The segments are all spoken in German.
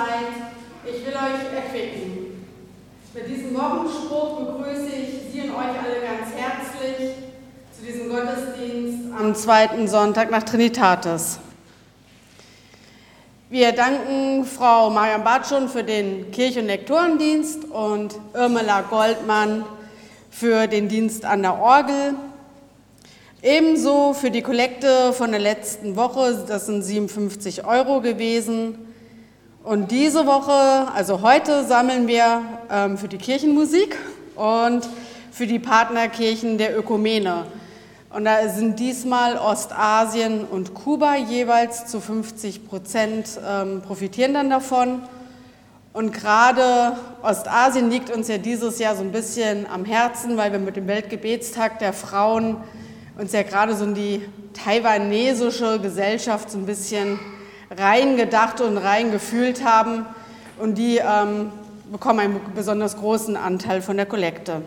seid, ich will euch erquicken. Mit diesem Wochenspruch begrüße ich Sie und euch alle ganz herzlich zu diesem Gottesdienst am zweiten Sonntag nach Trinitatis. Wir danken Frau Marian Bartschon für den Kirch- und Lektorendienst und Irmela Goldmann für den Dienst an der Orgel. Ebenso für die Kollekte von der letzten Woche, das sind 57 € gewesen. Und diese Woche, also heute, sammeln wir für die Kirchenmusik und für die Partnerkirchen der Ökumene. Und da sind diesmal Ostasien und Kuba jeweils zu 50% profitieren dann davon. Und gerade Ostasien liegt uns ja dieses Jahr so ein bisschen am Herzen, weil wir mit dem Weltgebetstag der Frauen uns ja gerade so in die taiwanesische Gesellschaft so ein bisschen reingedacht und reingefühlt haben. Und die bekommen einen besonders großen Anteil von der Kollekte.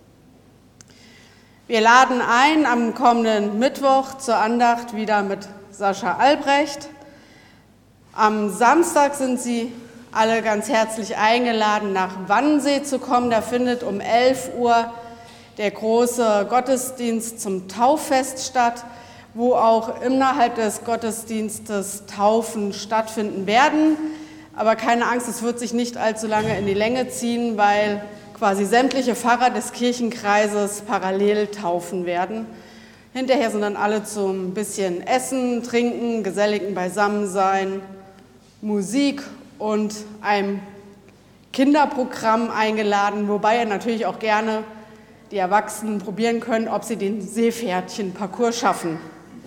Wir laden ein am kommenden Mittwoch zur Andacht wieder mit Sascha Albrecht. Am Samstag sind Sie alle ganz herzlich eingeladen, nach Wannsee zu kommen. Da findet um 11 Uhr der große Gottesdienst zum Tauffest statt, wo auch innerhalb des Gottesdienstes Taufen stattfinden werden. Aber keine Angst, es wird sich nicht allzu lange in die Länge ziehen, weil quasi sämtliche Pfarrer des Kirchenkreises parallel taufen werden. Hinterher sind dann alle zum bisschen Essen, Trinken, geselligen Beisammensein, Musik und einem Kinderprogramm eingeladen, wobei ihr natürlich auch gerne die Erwachsenen probieren können, ob sie den Seepferdchen-Parcours schaffen.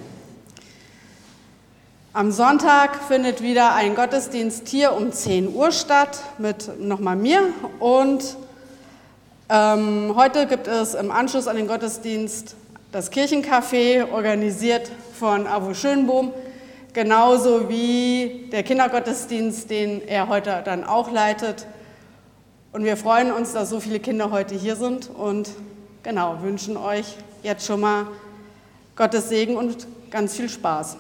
Am Sonntag findet wieder ein Gottesdienst hier um 10 Uhr statt mit nochmal mir und heute gibt es im Anschluss an den Gottesdienst das Kirchencafé, organisiert von Avo Schönbohm, genauso wie der Kindergottesdienst, den er heute dann auch leitet. Und wir freuen uns, dass so viele Kinder heute hier sind und genau, wünschen euch jetzt schon mal Gottes Segen und ganz viel Spaß.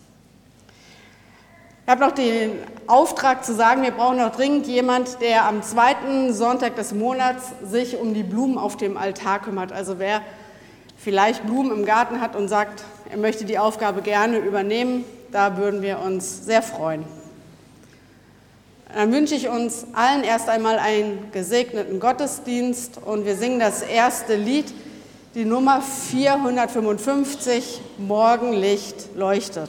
Ich habe noch den Auftrag zu sagen, wir brauchen noch dringend jemand, der am zweiten Sonntag des Monats sich um die Blumen auf dem Altar kümmert. Also wer vielleicht Blumen im Garten hat und sagt, er möchte die Aufgabe gerne übernehmen, da würden wir uns sehr freuen. Dann wünsche ich uns allen erst einmal einen gesegneten Gottesdienst und wir singen das erste Lied, die Nummer 455, Morgenlicht leuchtet.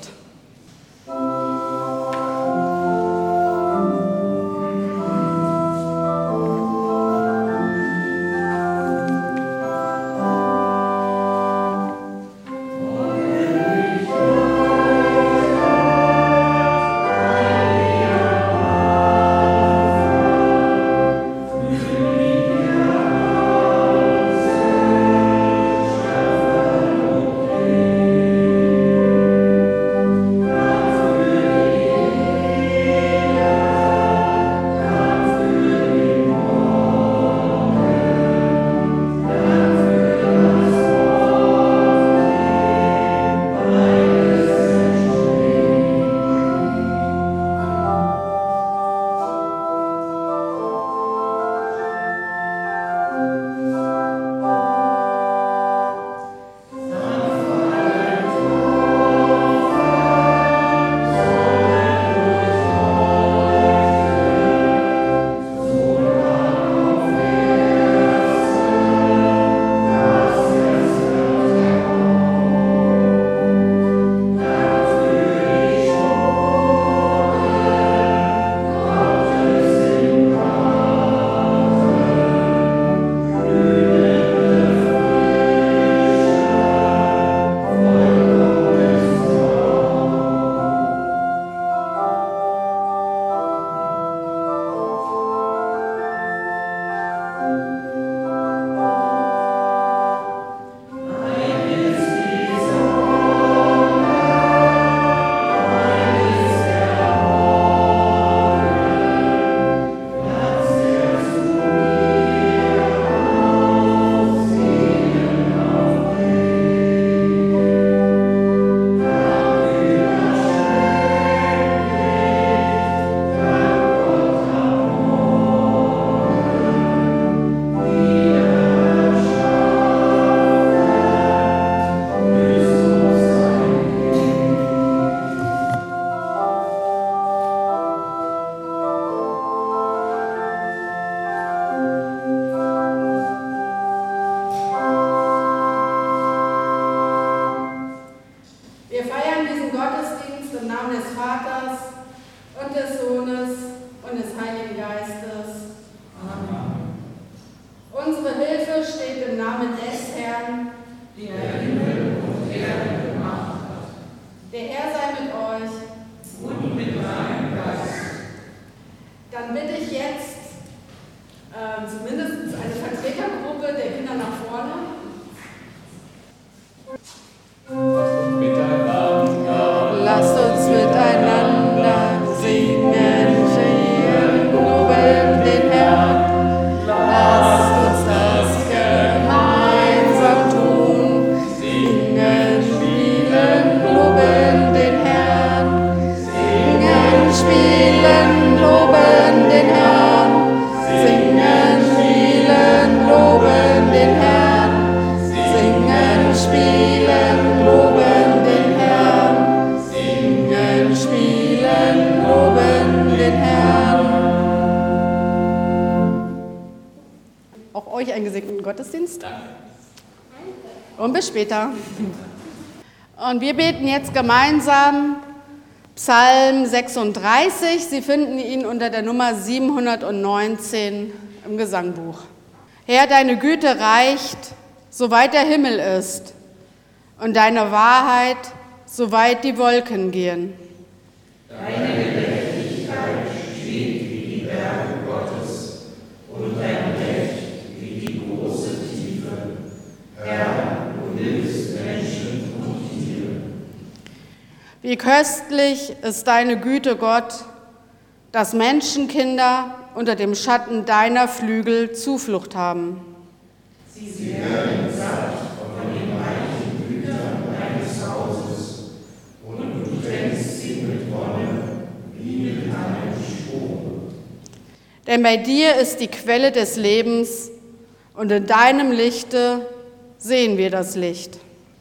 Dann bitte ich jetzt zumindest eine Vertretergruppe der Kinder nach vorne. Lasst uns miteinander singen, loben den Herrn. Lasst uns das gemeinsam tun, singen, spielen, loben den Herrn. Singen, spielen, loben den Herrn. Singen, spielen, loben den Herrn. Singen, spielen, loben den Herrn. Singen, spielen, loben den Herrn. Auch euch einen gesegneten Gottesdienst. Danke. Und bis später. Und wir beten jetzt gemeinsam Psalm 36. Sie finden ihn unter der Nummer 719 im Gesangbuch. Herr, deine Güte reicht, soweit der Himmel ist, und deine Wahrheit, soweit die Wolken gehen. Deine Gerechtigkeit steht wie die Berge Gottes und dein Recht wie die große Tiefe. Herr, du hilfst Menschen und Tiere. Wie köstlich ist deine Güte, Gott, dass Menschenkinder unter dem Schatten deiner Flügel Zuflucht haben. Sie werden satt von den reichen Gütern deines Hauses und du tränkst sie mit Wonne wie mit einem Strom. Denn bei dir ist die Quelle des Lebens und in deinem Lichte sehen wir das Licht.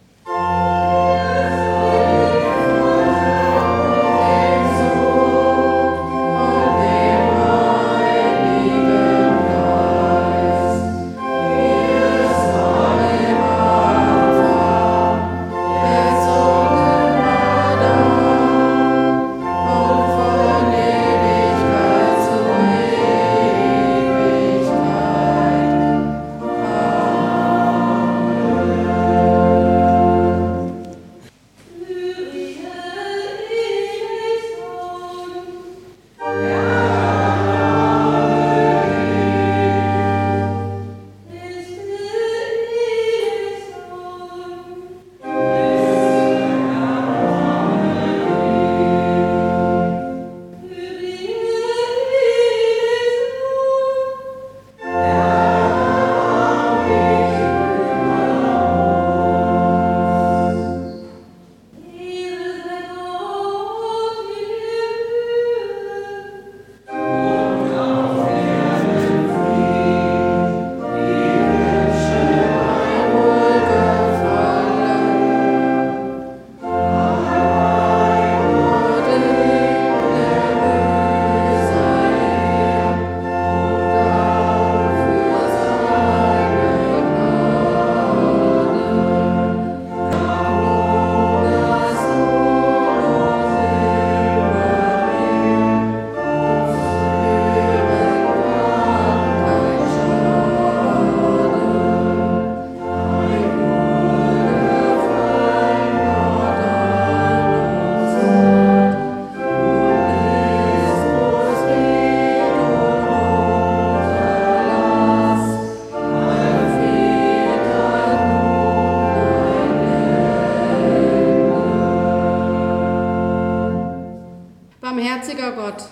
Barmherziger Gott,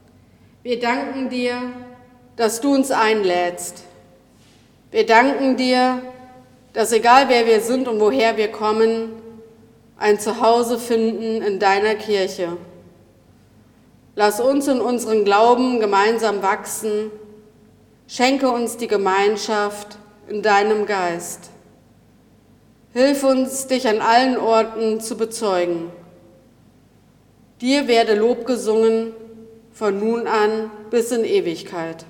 wir danken dir, dass du uns einlädst. Wir danken dir, dass egal wer wir sind und woher wir kommen, ein Zuhause finden in deiner Kirche. Lass uns in unserem Glauben gemeinsam wachsen. Schenke uns die Gemeinschaft in deinem Geist. Hilf uns, dich an allen Orten zu bezeugen. Dir werde Lob gesungen, von nun an bis in Ewigkeit.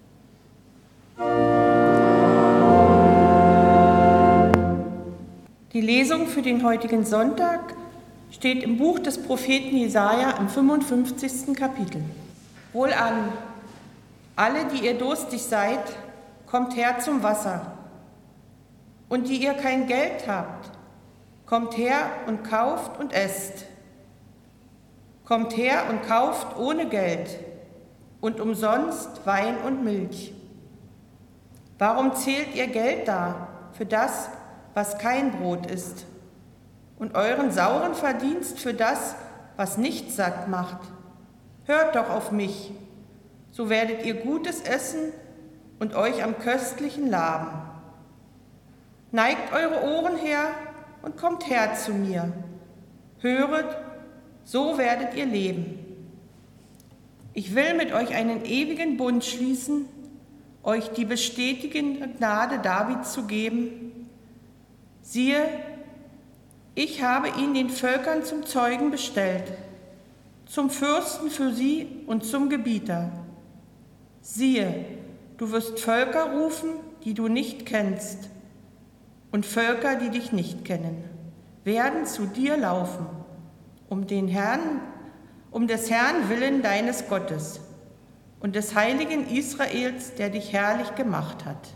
Die Lesung für den heutigen Sonntag steht im Buch des Propheten Jesaja im 55. Kapitel. Wohlan, alle, die ihr durstig seid, kommt her zum Wasser. Und die ihr kein Geld habt, kommt her und kauft und esst. Kommt her und kauft ohne Geld. und umsonst Wein und Milch. Warum zählt ihr Geld dar für das, was kein Brot ist, und euren sauren Verdienst für das, was nicht satt macht? Hört doch auf mich, so werdet ihr Gutes essen und euch am Köstlichen laben. Neigt eure Ohren her und kommt her zu mir. Höret, so werdet ihr leben. Ich will mit euch einen ewigen Bund schließen, euch die bestätigende Gnade Davids zu geben. Siehe, ich habe ihn den Völkern zum Zeugen bestellt, zum Fürsten für sie und zum Gebieter. Siehe, du wirst Völker rufen, die du nicht kennst, und Völker, die dich nicht kennen, werden zu dir laufen, um des Herrn Willen deines Gottes und des Heiligen Israels, der dich herrlich gemacht hat.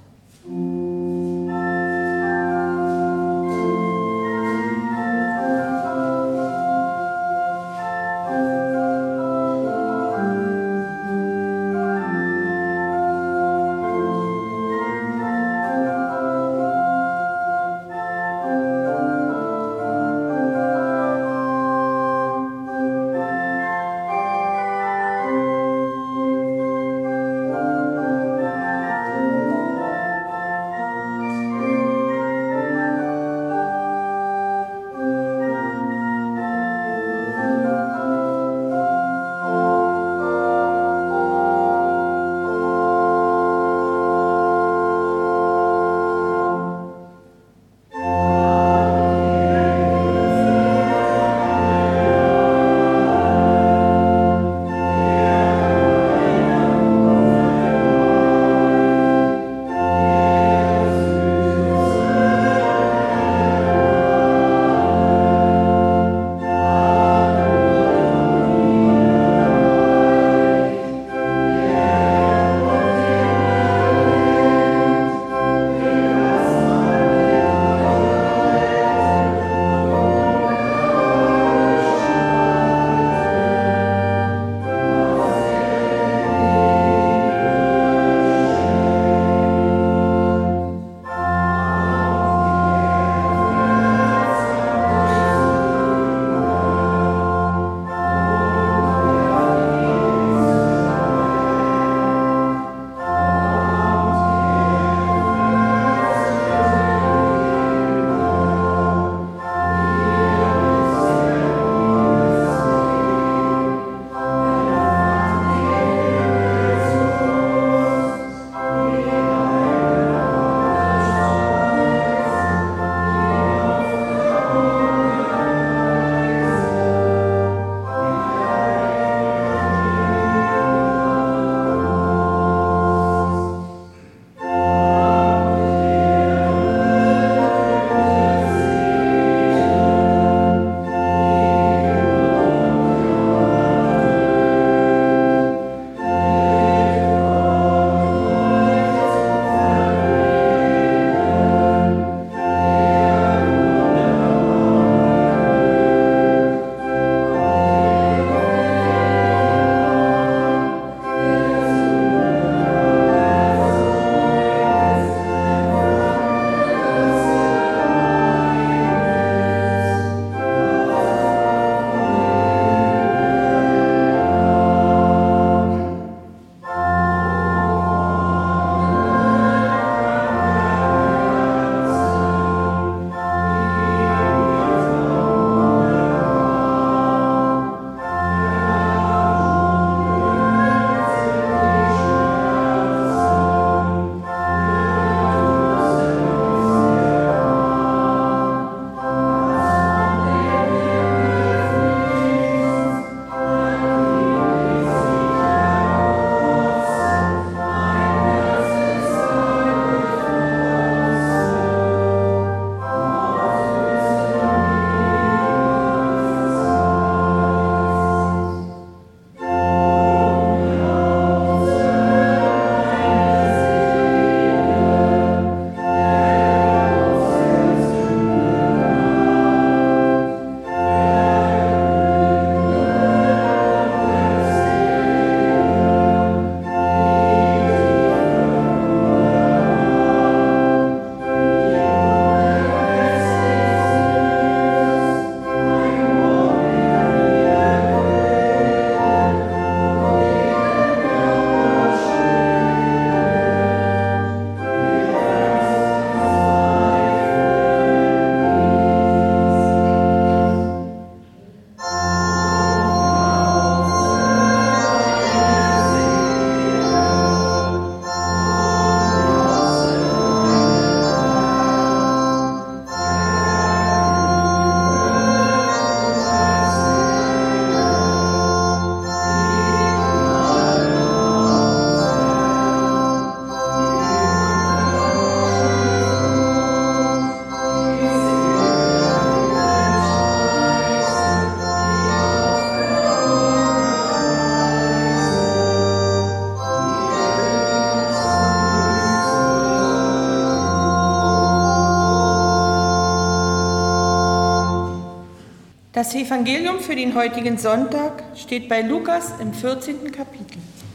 Das Evangelium für den heutigen Sonntag steht bei Lukas im 14. Kapitel.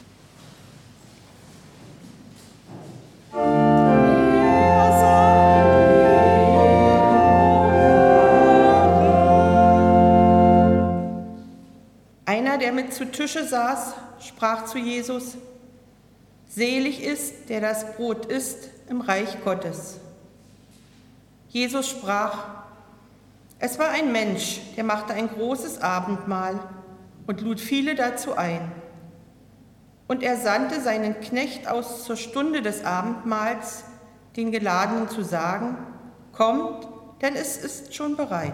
Einer, der mit zu Tische saß, sprach zu Jesus: Selig ist, der das Brot isst im Reich Gottes. Jesus sprach: Es war ein Mensch, der machte ein großes Abendmahl und lud viele dazu ein. Und er sandte seinen Knecht aus zur Stunde des Abendmahls, den Geladenen zu sagen: Kommt, denn es ist schon bereit.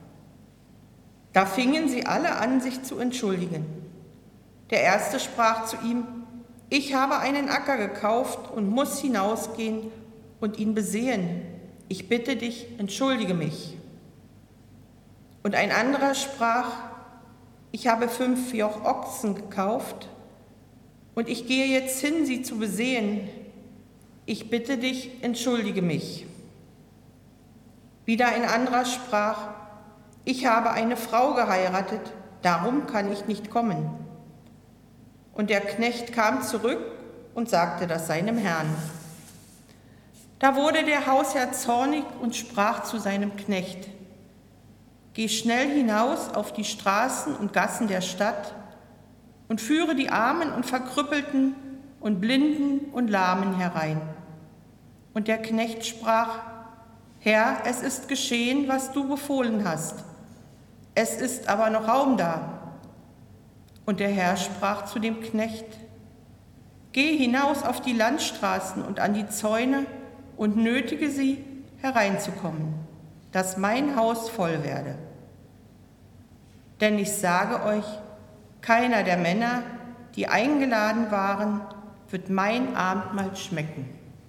Da fingen sie alle an, sich zu entschuldigen. Der Erste sprach zu ihm: Ich habe einen Acker gekauft und muss hinausgehen und ihn besehen. Ich bitte dich, entschuldige mich. Und ein anderer sprach: Ich habe 5 Joch Ochsen gekauft und ich gehe jetzt hin, sie zu besehen. Ich bitte dich, entschuldige mich. Wieder ein anderer sprach: Ich habe eine Frau geheiratet, darum kann ich nicht kommen. Und der Knecht kam zurück und sagte das seinem Herrn. Da wurde der Hausherr zornig und sprach zu seinem Knecht: Geh schnell hinaus auf die Straßen und Gassen der Stadt und führe die Armen und Verkrüppelten und Blinden und Lahmen herein. Und der Knecht sprach: Herr, es ist geschehen, was du befohlen hast. Es ist aber noch Raum da. Und der Herr sprach zu dem Knecht: Geh hinaus auf die Landstraßen und an die Zäune und nötige sie, hereinzukommen, dass mein Haus voll werde. Denn ich sage euch, keiner der Männer, die eingeladen waren, wird mein Abendmahl schmecken.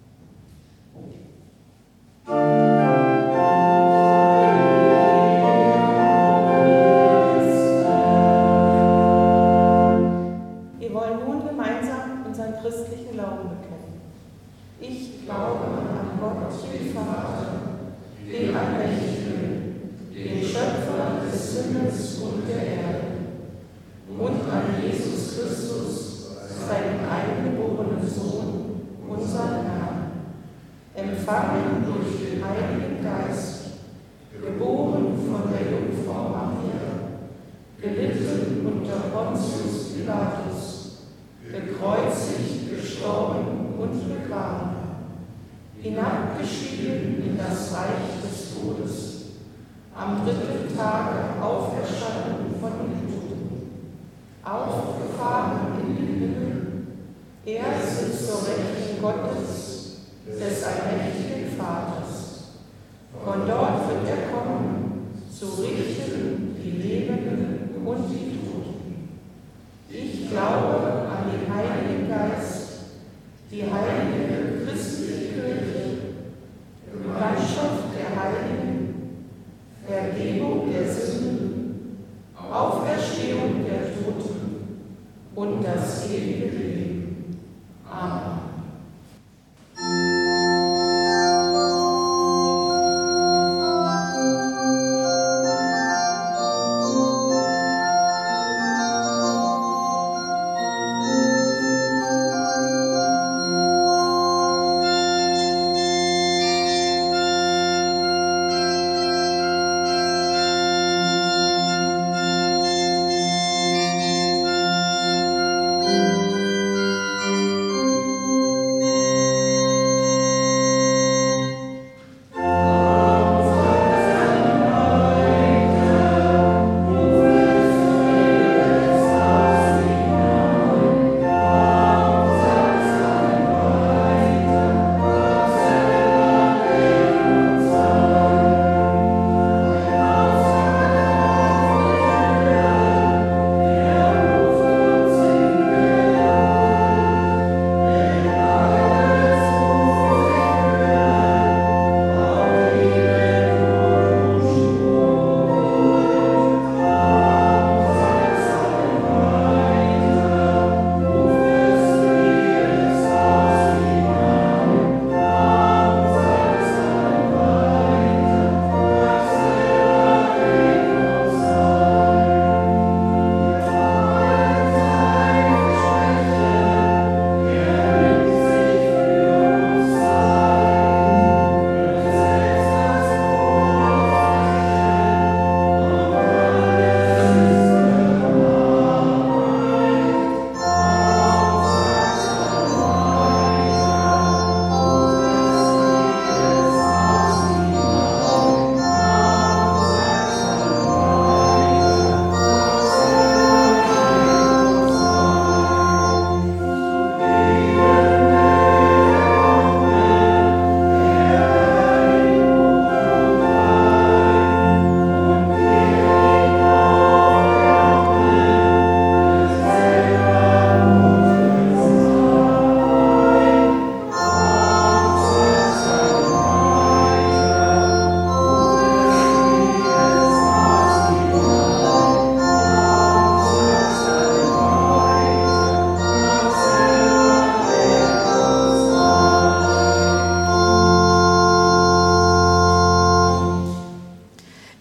Wir wollen nun gemeinsam unseren christlichen Glauben bekennen. Ich glaube an Gott, den Vater, den Allmächtigen, den Schöpfer des Himmels und der Erde, und an Jesus Christus, seinen eingeborenen Sohn, unseren Herrn, empfangen durch den Heiligen Geist, geboren von der Jungfrau Maria, gelitten unter Pontius Pilatus, gekreuzigt, gestorben und begraben, hinabgestiegen in das Reich des Todes, am 3. Tage auferstanden von den Toten, aufgefahren in den Himmel, er sitzt zur Rechten Gottes, des allmächtigen Vaters. Von dort wird er kommen, zu richten die Lebenden und die Toten. Ich glaube an den Heiligen Geist, die heilige christliche Kirche, Gemeinschaft der Heiligen, Vergebung der Sünden, Auferstehung der Toten und das ewige Leben. Amen.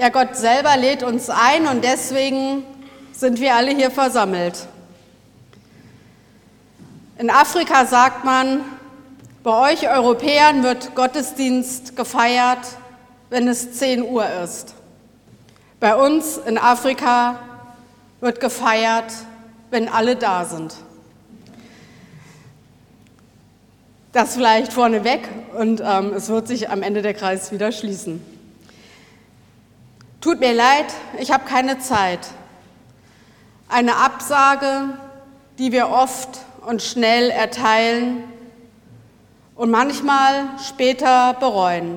Ja, Gott selber lädt uns ein und deswegen sind wir alle hier versammelt. In Afrika sagt man, bei euch Europäern wird Gottesdienst gefeiert, wenn es 10 Uhr ist. Bei uns in Afrika wird gefeiert, wenn alle da sind. Das vielleicht vorneweg und es wird sich am Ende der Kreis wieder schließen. Tut mir leid, ich habe keine Zeit. Eine Absage, die wir oft und schnell erteilen und manchmal später bereuen.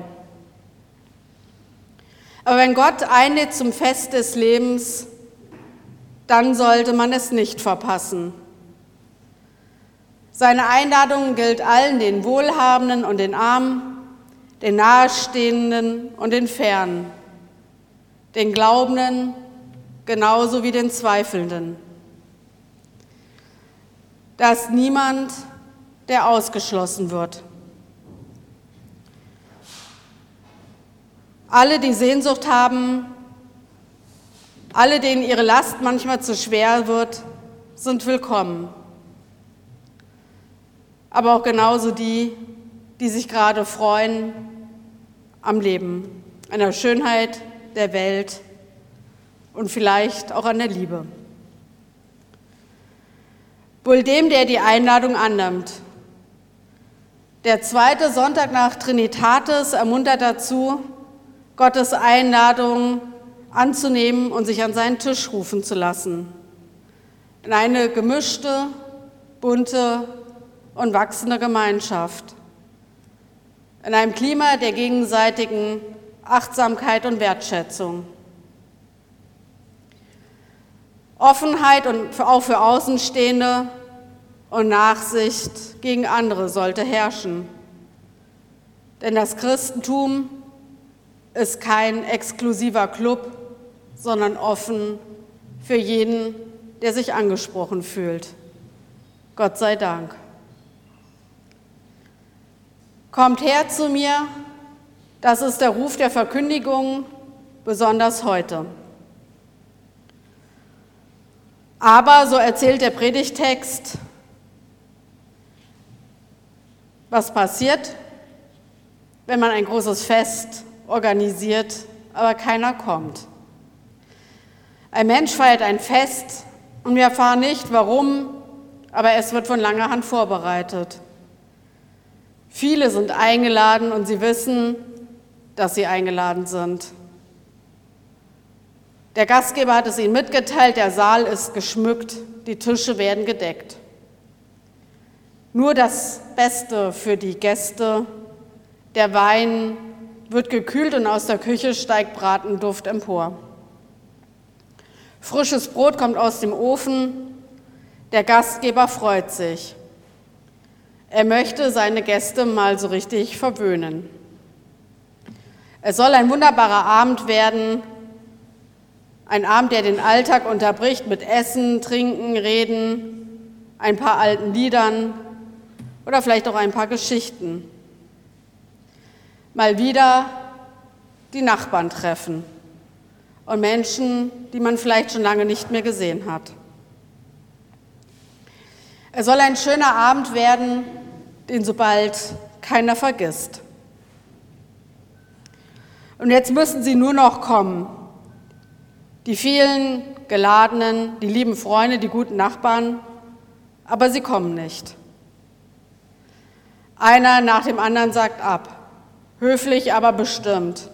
Aber wenn Gott einlädt zum Fest des Lebens, dann sollte man es nicht verpassen. Seine Einladung gilt allen, den Wohlhabenden und den Armen, den Nahestehenden und den Fernen, den Glaubenden genauso wie den Zweifelnden. Da ist niemand, der ausgeschlossen wird. Alle, die Sehnsucht haben, alle, denen ihre Last manchmal zu schwer wird, sind willkommen. Aber auch genauso die, die sich gerade freuen am Leben, an der Schönheit der Welt und vielleicht auch an der Liebe. Wohl dem, der die Einladung annimmt. Der zweite Sonntag nach Trinitatis ermuntert dazu, Gottes Einladung anzunehmen und sich an seinen Tisch rufen zu lassen. In eine gemischte, bunte und wachsende Gemeinschaft. In einem Klima der gegenseitigen Achtsamkeit und Wertschätzung. Offenheit und auch für Außenstehende und Nachsicht gegen andere sollte herrschen. Denn das Christentum ist kein exklusiver Club, sondern offen für jeden, der sich angesprochen fühlt. Gott sei Dank. Kommt her zu mir, das ist der Ruf der Verkündigung, besonders heute. Aber, so erzählt der Predigtext, was passiert, wenn man ein großes Fest organisiert, aber keiner kommt. Ein Mensch feiert ein Fest und wir erfahren nicht, warum, aber es wird von langer Hand vorbereitet. Viele sind eingeladen und sie wissen, dass sie eingeladen sind. Der Gastgeber hat es ihnen mitgeteilt, der Saal ist geschmückt, die Tische werden gedeckt. Nur das Beste für die Gäste, der Wein wird gekühlt und aus der Küche steigt Bratenduft empor. Frisches Brot kommt aus dem Ofen, der Gastgeber freut sich. Er möchte seine Gäste mal so richtig verwöhnen. Es soll ein wunderbarer Abend werden, ein Abend, der den Alltag unterbricht mit Essen, Trinken, Reden, ein paar alten Liedern oder vielleicht auch ein paar Geschichten. Mal wieder die Nachbarn treffen und Menschen, die man vielleicht schon lange nicht mehr gesehen hat. Es soll ein schöner Abend werden, den so bald keiner vergisst. Und jetzt müssen sie nur noch kommen. Die vielen Geladenen, die lieben Freunde, die guten Nachbarn, aber sie kommen nicht. Einer nach dem anderen sagt ab, höflich, aber bestimmt.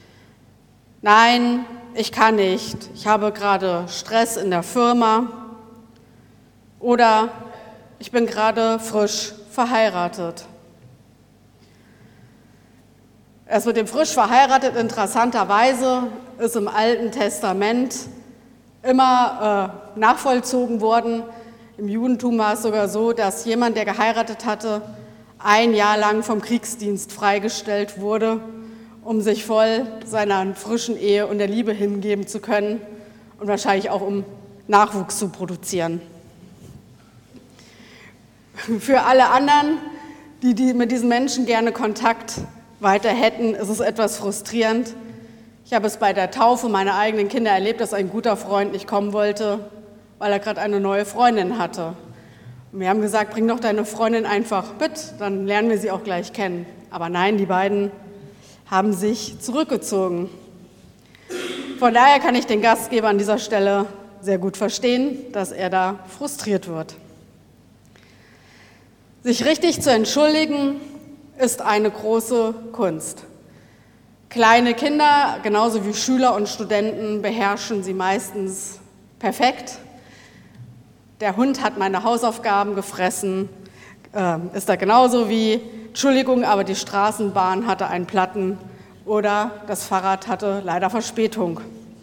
Nein, ich kann nicht, ich habe gerade Stress in der Firma oder ich bin gerade frisch verheiratet. Es mit dem frisch verheiratet interessanterweise ist im Alten Testament immer nachvollzogen worden. Im Judentum war es sogar so, dass jemand, der geheiratet hatte, 1 Jahr lang vom Kriegsdienst freigestellt wurde, um sich voll seiner frischen Ehe und der Liebe hingeben zu können und wahrscheinlich auch um Nachwuchs zu produzieren. Für alle anderen, die mit diesen Menschen gerne Kontakt weiter hätten, ist es etwas frustrierend, Ich habe es bei der Taufe meiner eigenen Kinder erlebt, dass ein guter Freund nicht kommen wollte, weil er gerade eine neue Freundin hatte. Und wir haben gesagt, bring doch deine Freundin einfach mit, dann lernen wir sie auch gleich kennen. Aber nein, die beiden haben sich zurückgezogen. Von daher kann ich den Gastgeber an dieser Stelle sehr gut verstehen, dass er da frustriert wird. Sich richtig zu entschuldigen, ist eine große Kunst. Kleine Kinder, genauso wie Schüler und Studenten, beherrschen sie meistens perfekt. Der Hund hat meine Hausaufgaben gefressen, ist da genauso wie, Entschuldigung, aber die Straßenbahn hatte einen Platten oder das Fahrrad hatte leider Verspätung.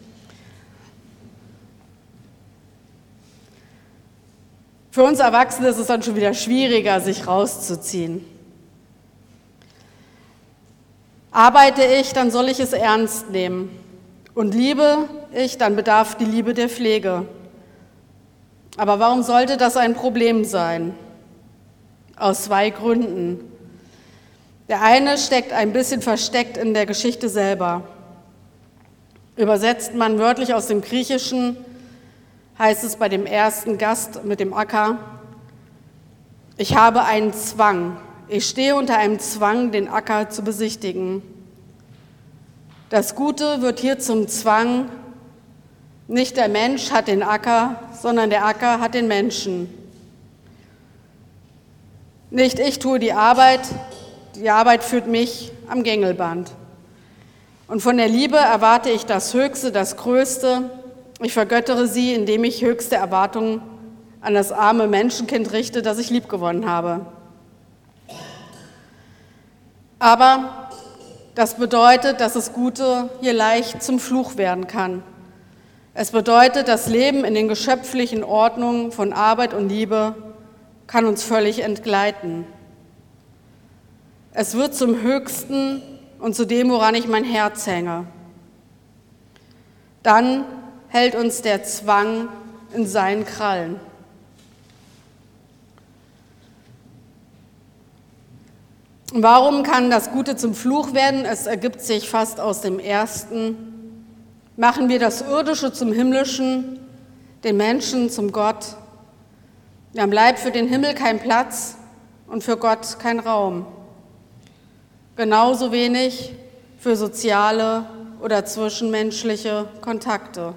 Für uns Erwachsene ist es dann schon wieder schwieriger, sich rauszuziehen. Arbeite ich, dann soll ich es ernst nehmen. Und liebe ich, dann bedarf die Liebe der Pflege. Aber warum sollte das ein Problem sein? Aus 2 Gründen. Der eine steckt ein bisschen versteckt in der Geschichte selber. Übersetzt man wörtlich aus dem Griechischen, heißt es bei dem ersten Gast mit dem Acker: Ich habe einen Zwang. Ich stehe unter einem Zwang, den Acker zu besichtigen. Das Gute wird hier zum Zwang. Nicht der Mensch hat den Acker, sondern der Acker hat den Menschen. Nicht ich tue die Arbeit führt mich am Gängelband. Und von der Liebe erwarte ich das Höchste, das Größte. Ich vergöttere sie, indem ich höchste Erwartungen an das arme Menschenkind richte, das ich liebgewonnen habe. Aber das bedeutet, dass das Gute hier leicht zum Fluch werden kann. Es bedeutet, das Leben in den geschöpflichen Ordnungen von Arbeit und Liebe kann uns völlig entgleiten. Es wird zum Höchsten und zu dem, woran ich mein Herz hänge. Dann hält uns der Zwang in seinen Krallen. Und warum kann das Gute zum Fluch werden? Es ergibt sich fast aus dem Ersten. Machen wir das Irdische zum Himmlischen, den Menschen zum Gott, dann bleibt für den Himmel kein Platz und für Gott kein Raum. Genauso wenig für soziale oder zwischenmenschliche Kontakte.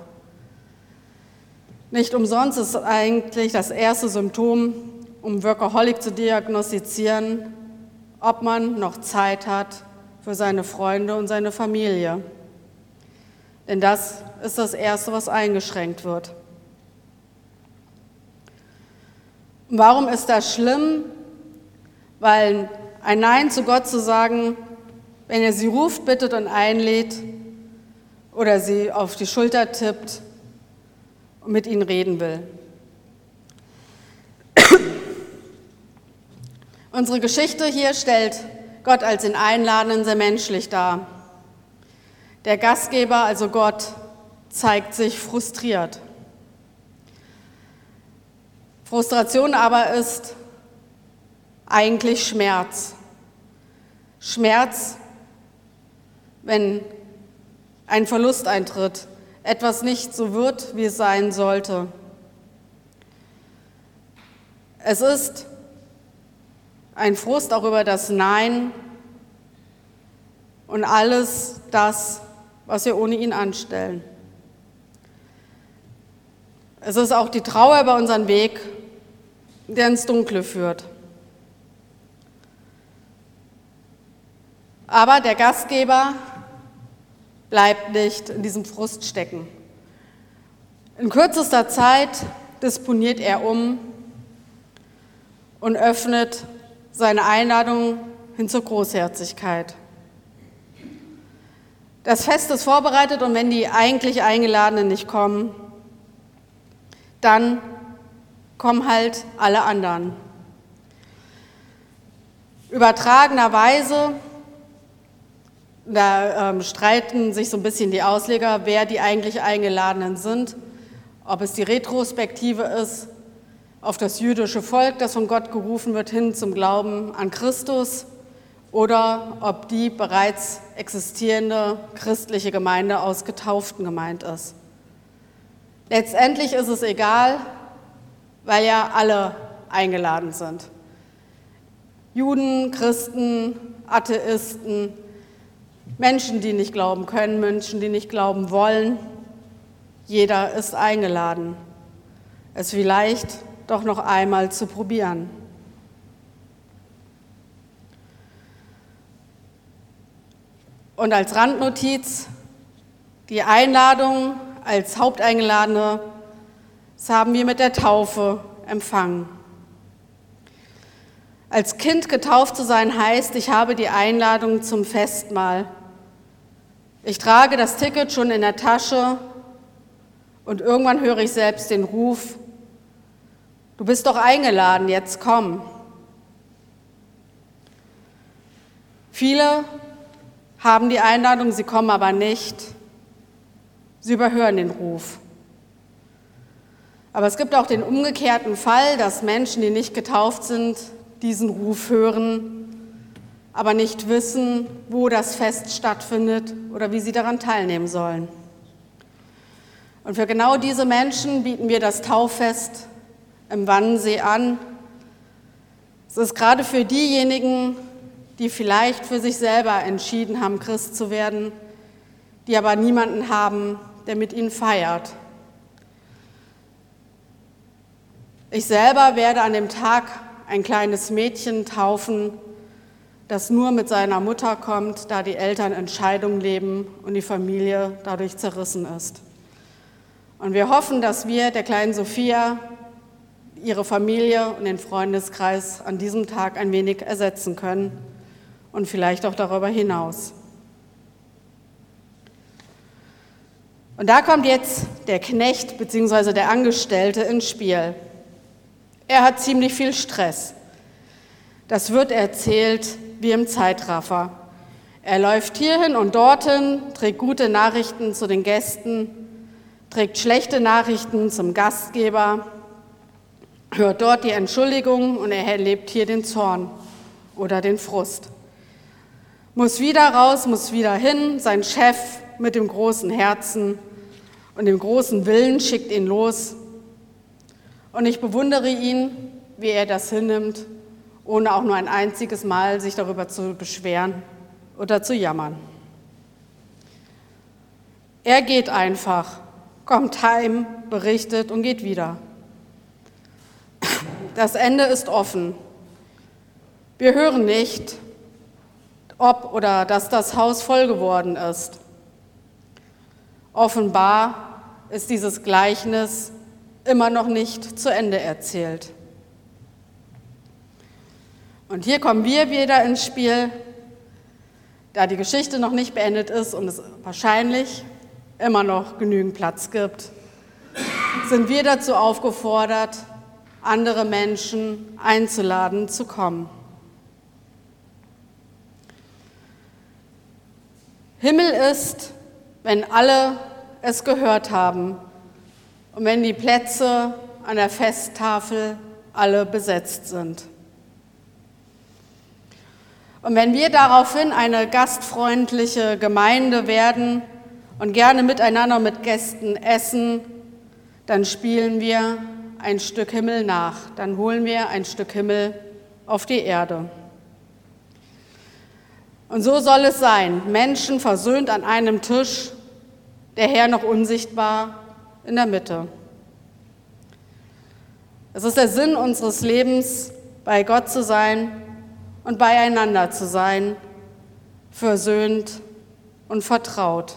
Nicht umsonst ist eigentlich das erste Symptom, um Workaholic zu diagnostizieren, ob man noch Zeit hat für seine Freunde und seine Familie. Denn das ist das Erste, was eingeschränkt wird. Und warum ist das schlimm? Weil ein Nein zu Gott zu sagen, wenn er sie ruft, bittet und einlädt oder sie auf die Schulter tippt und mit ihnen reden will. Unsere Geschichte hier stellt Gott als den Einladenden sehr menschlich dar. Der Gastgeber, also Gott, zeigt sich frustriert. Frustration aber ist eigentlich Schmerz. Schmerz, wenn ein Verlust eintritt, etwas nicht so wird, wie es sein sollte. Es ist ein Frust auch über das Nein und alles das, was wir ohne ihn anstellen. Es ist auch die Trauer über unseren Weg, der ins Dunkle führt. Aber der Gastgeber bleibt nicht in diesem Frust stecken. In kürzester Zeit disponiert er um und öffnet seine Einladung hin zur Großherzigkeit. Das Fest ist vorbereitet und wenn die eigentlich Eingeladenen nicht kommen, dann kommen halt alle anderen. Übertragenerweise, da streiten sich so ein bisschen die Ausleger, wer die eigentlich Eingeladenen sind, ob es die Retrospektive ist auf das jüdische Volk, das von Gott gerufen wird, hin zum Glauben an Christus, oder ob die bereits existierende christliche Gemeinde aus Getauften gemeint ist. Letztendlich ist es egal, weil ja alle eingeladen sind. Juden, Christen, Atheisten, Menschen, die nicht glauben können, Menschen, die nicht glauben wollen. Jeder ist eingeladen, es vielleicht doch noch einmal zu probieren. Und als Randnotiz, die Einladung als Haupteingeladene, das haben wir mit der Taufe empfangen. Als Kind getauft zu sein heißt, ich habe die Einladung zum Festmahl. Ich trage das Ticket schon in der Tasche und irgendwann höre ich selbst den Ruf: Du bist doch eingeladen, jetzt komm. Viele haben die Einladung, sie kommen aber nicht. Sie überhören den Ruf. Aber es gibt auch den umgekehrten Fall, dass Menschen, die nicht getauft sind, diesen Ruf hören, aber nicht wissen, wo das Fest stattfindet oder wie sie daran teilnehmen sollen. Und für genau diese Menschen bieten wir das Tauffest im Wannsee an. Es ist gerade für diejenigen, die vielleicht für sich selber entschieden haben, Christ zu werden, die aber niemanden haben, der mit ihnen feiert. Ich selber werde an dem Tag ein kleines Mädchen taufen, das nur mit seiner Mutter kommt, da die Eltern in Scheidung leben und die Familie dadurch zerrissen ist. Und wir hoffen, dass wir der kleinen Sophia, ihre Familie und den Freundeskreis an diesem Tag ein wenig ersetzen können und vielleicht auch darüber hinaus. Und da kommt jetzt der Knecht bzw. der Angestellte ins Spiel. Er hat ziemlich viel Stress. Das wird erzählt wie im Zeitraffer. Er läuft hierhin und dorthin, trägt gute Nachrichten zu den Gästen, trägt schlechte Nachrichten zum Gastgeber, hört dort die Entschuldigung und er erlebt hier den Zorn oder den Frust. Muss wieder raus, muss wieder hin, sein Chef mit dem großen Herzen und dem großen Willen schickt ihn los. Und ich bewundere ihn, wie er das hinnimmt, ohne auch nur ein einziges Mal sich darüber zu beschweren oder zu jammern. Er geht einfach, kommt heim, berichtet und geht wieder. Das Ende ist offen. Wir hören nicht, ob oder dass das Haus voll geworden ist. Offenbar ist dieses Gleichnis immer noch nicht zu Ende erzählt. Und hier kommen wir wieder ins Spiel, da die Geschichte noch nicht beendet ist und es wahrscheinlich immer noch genügend Platz gibt, sind wir dazu aufgefordert, andere Menschen einzuladen, zu kommen. Himmel ist, wenn alle es gehört haben und wenn die Plätze an der Festtafel alle besetzt sind. Und wenn wir daraufhin eine gastfreundliche Gemeinde werden und gerne miteinander mit Gästen essen, dann spielen wir ein Stück Himmel nach, dann holen wir ein Stück Himmel auf die Erde. Und so soll es sein, Menschen versöhnt an einem Tisch, der Herr noch unsichtbar in der Mitte. Es ist der Sinn unseres Lebens, bei Gott zu sein und beieinander zu sein, versöhnt und vertraut.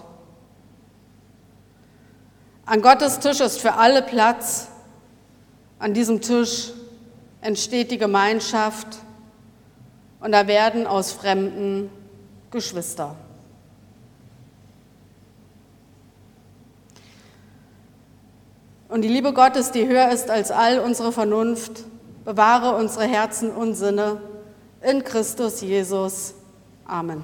An Gottes Tisch ist für alle Platz. An diesem Tisch entsteht die Gemeinschaft und da werden aus Fremden Geschwister. Und die Liebe Gottes, die höher ist als all unsere Vernunft, bewahre unsere Herzen und Sinne in Christus Jesus. Amen.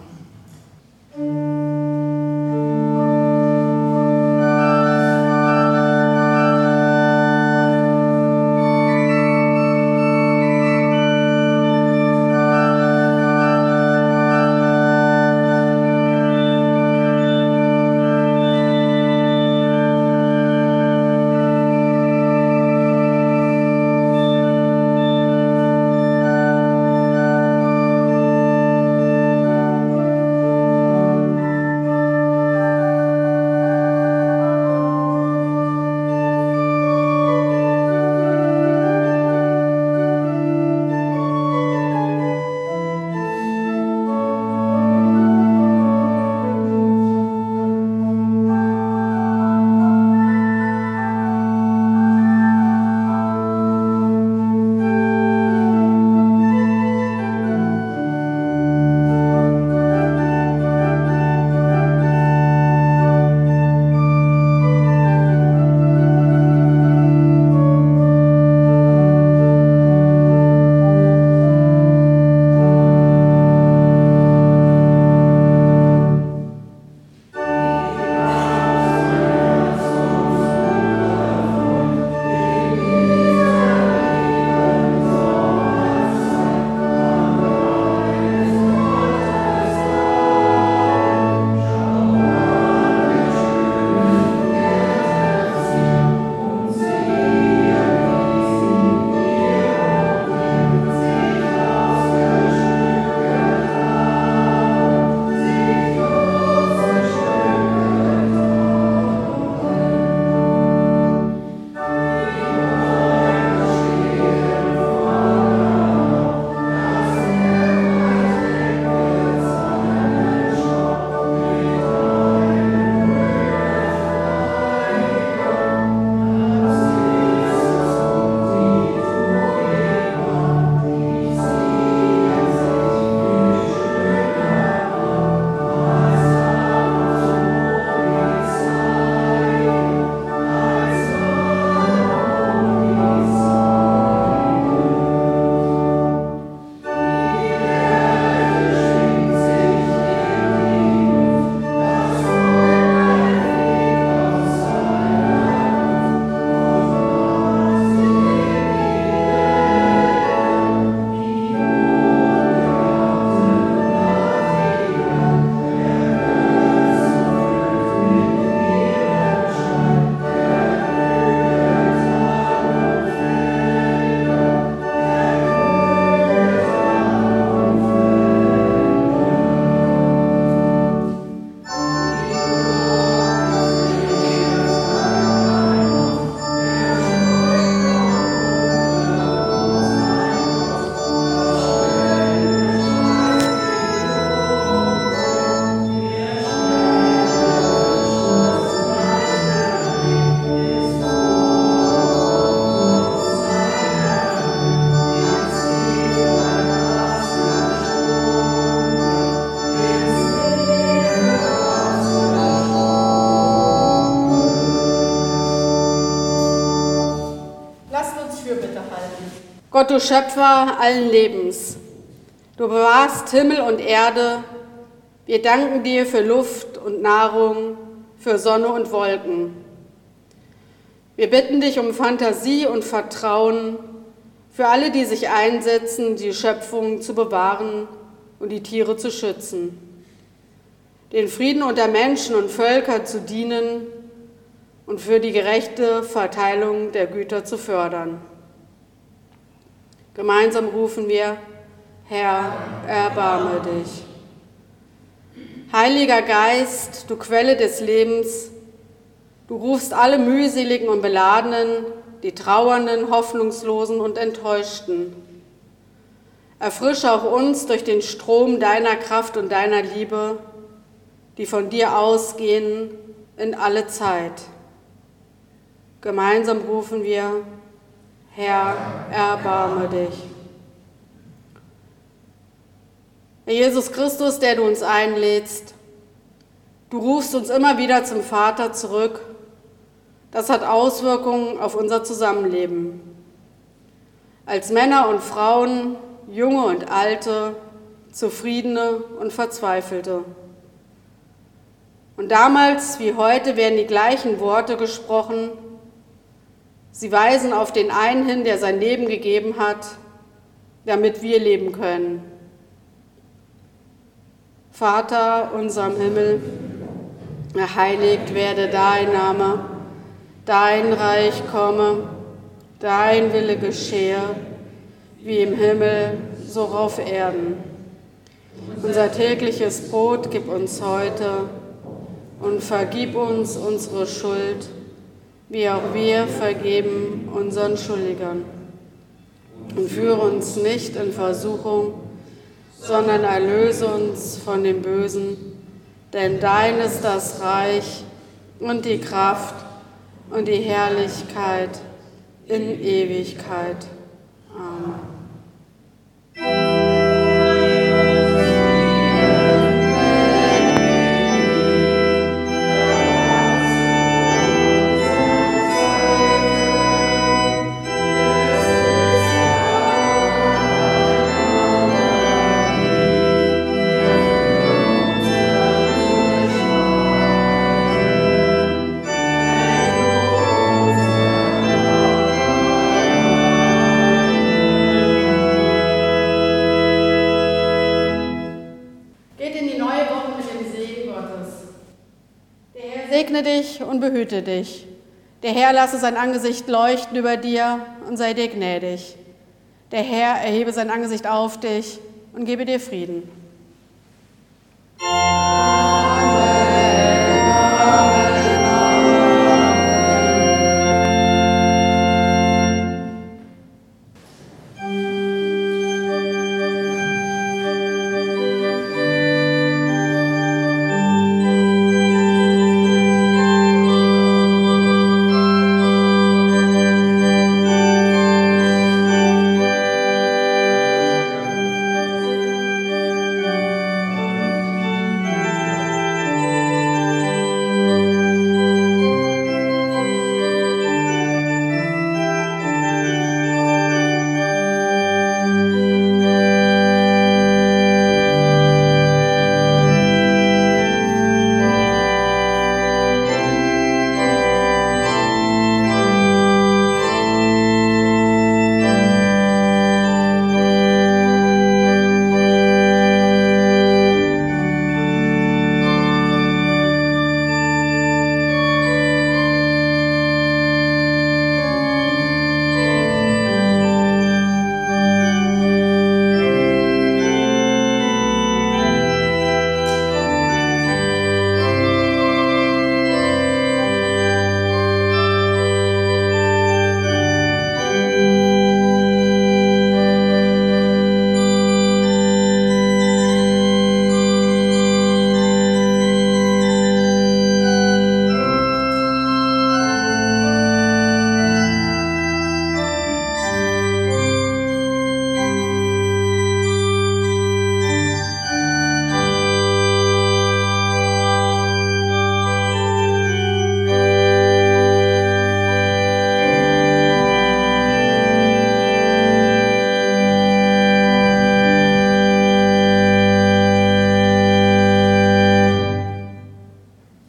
Gott, du Schöpfer allen Lebens, du bewahrst Himmel und Erde. Wir danken dir für Luft und Nahrung, für Sonne und Wolken. Wir bitten dich um Fantasie und Vertrauen für alle, die sich einsetzen, die Schöpfung zu bewahren und die Tiere zu schützen, den Frieden unter Menschen und Völker zu dienen und für die gerechte Verteilung der Güter zu fördern. Gemeinsam rufen wir: Herr, erbarme dich. Heiliger Geist, du Quelle des Lebens, du rufst alle mühseligen und Beladenen, die Trauernden, Hoffnungslosen und Enttäuschten. Erfrische auch uns durch den Strom deiner Kraft und deiner Liebe, die von dir ausgehen in alle Zeit. Gemeinsam rufen wir: Herr, erbarme dich. Herr Jesus Christus, der du uns einlädst, du rufst uns immer wieder zum Vater zurück. Das hat Auswirkungen auf unser Zusammenleben. Als Männer und Frauen, Junge und Alte, Zufriedene und Verzweifelte. Und damals wie heute werden die gleichen Worte gesprochen. Sie weisen auf den einen hin, der sein Leben gegeben hat, damit wir leben können. Vater unser im Himmel, geheiligt werde dein Name, dein Reich komme, dein Wille geschehe, wie im Himmel, so auf Erden. Unser tägliches Brot gib uns heute und vergib uns unsere Schuld, wie auch wir vergeben unseren Schuldigern. Und führe uns nicht in Versuchung, sondern erlöse uns von dem Bösen, denn dein ist das Reich und die Kraft und die Herrlichkeit in Ewigkeit. Amen. Segne dich und behüte dich. Der Herr lasse sein Angesicht leuchten über dir und sei dir gnädig. Der Herr erhebe sein Angesicht auf dich und gebe dir Frieden.